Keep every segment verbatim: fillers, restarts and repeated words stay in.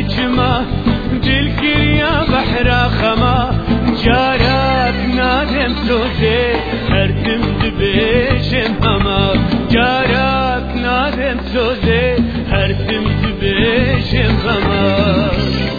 چما دل کریا بحر خما جارات نادم سوزه هر دم دبیشم هما جارات نادم سوزه هر دم دبیشم هما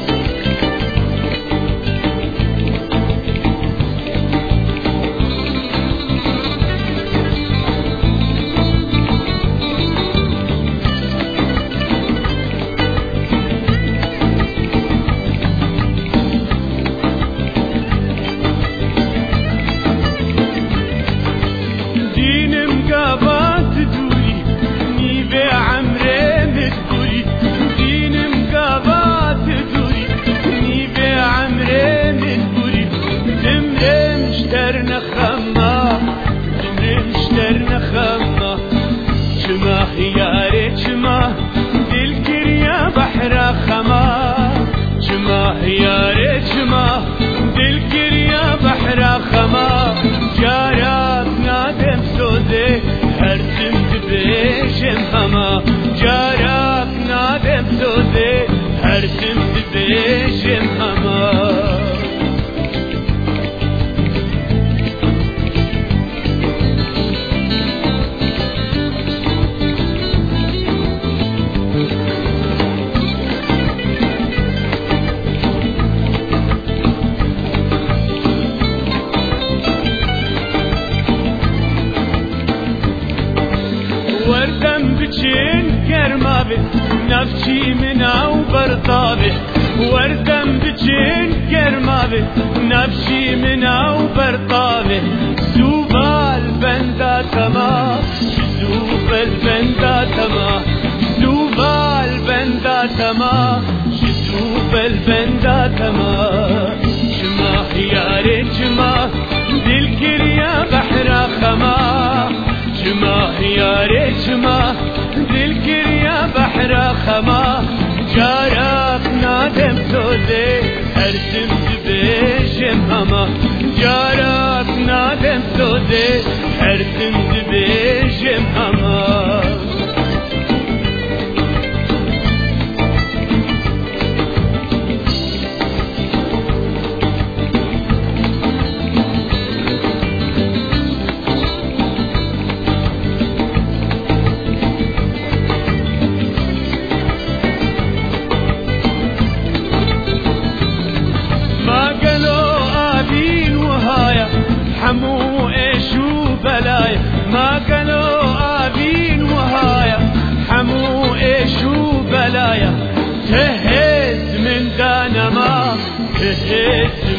چما هياري چما دل كريا بحر خما چما هياري چما دل كريا بحر خما جارات نادم سوزه هر دم دبيشم هما جارات نادم سوزه هر دم دبيشم هما وردم بچین کرمابه نفچی من او برطابه وردم بچین کرمابه نفچی من او برطابه زوبال بندا تما زوبال بندا تما زوبال بندا تما زوبال بندا تما چما هياري چما دل كريا بحر خما چما هياري چما دل كريا بحر خما جارات نادم سوزه هر دم دبيشم هما جارات نادم سوزه هر دم دبيشم هما حمو ايش وبلايا ما قالوا ابين وهايا حمو ايش وبلايا تهز من دانما تهز